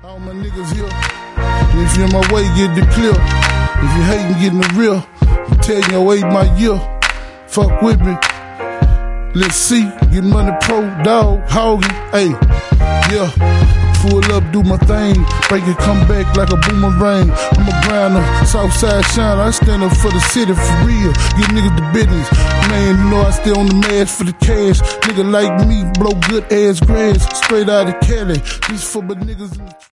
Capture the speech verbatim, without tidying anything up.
All my niggas here. And if you in my way, get the clear. If you hating, get in the real. I'm telling you, wait my year. Fuck with me. Let's see. Get money pro, dog, hogging. Hey, yeah. Pull up, do my thing. Break it, come back like a boomerang. I'm a grinder, Southside shine. I stand up for the city for real. Get niggas the business. Man, you know I stay on the mask for the cash. Nigga like me, blow good ass grass. Straight out of Cali. This for my niggas in the